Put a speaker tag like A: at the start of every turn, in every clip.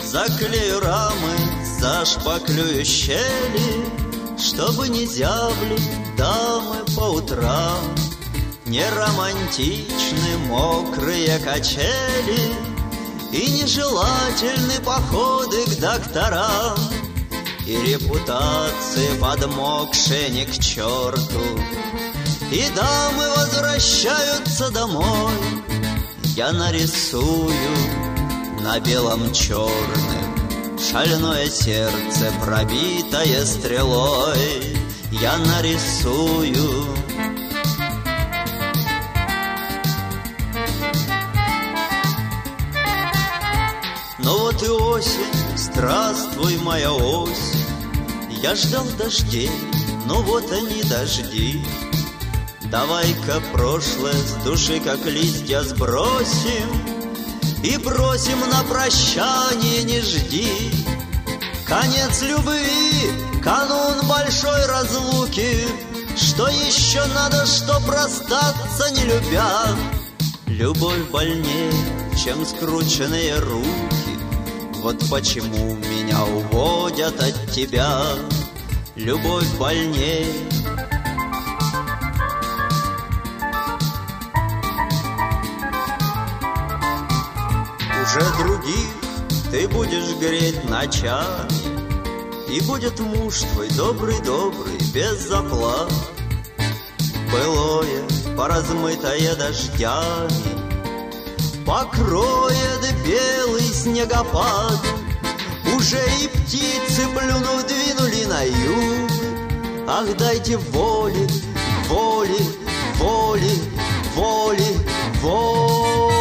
A: Заклею рамы, зашпаклюю щели, чтобы не зябли дамы по утрам. Не романтичны мокрые качели и нежелательны походы к докторам. И репутации подмокшие ни к черту, и дамы возвращаются домой. Я нарисую на белом черным шальное сердце, пробитое стрелой. Я нарисую. Ну вот и осень, здравствуй, моя осень. Я ждал дождей, ну вот они дожди. Давай-ка прошлое с души, как листья, сбросим и бросим на прощание, не жди. Конец любви, канун большой разлуки. Что еще надо, чтоб расстаться, не любя? Любовь больнее, чем скрученные руки. Вот почему меня уводят от тебя. Любовь больнее. Уже других ты будешь греть ночами, и будет муж твой добрый-добрый, без заплат. Былое, поразмытое дождями, покроет белый снегопад. Уже и птицы, плюнув, двинули на юг. Ах, дайте воли, воли, воли, воли, воли.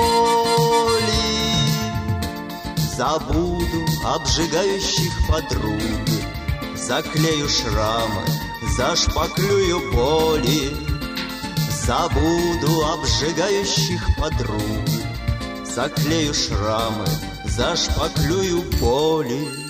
A: Забуду обжигающих подруг, заклею шрамы, зашпаклюю боли. Забуду обжигающих подруг, заклею шрамы, зашпаклюю боли.